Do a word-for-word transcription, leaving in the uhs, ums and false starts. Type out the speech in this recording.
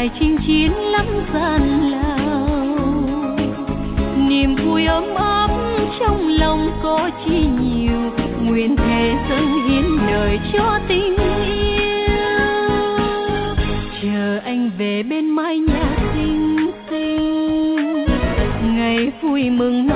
phải chinh chiến lắm gian lao. Niềm vui ấm ấm trong lòng có chi nhiều, nguyện thề dâng hiến đời cho tình yêu. Chờ anh về bên mái nhà xinh xinh, ngày vui mừng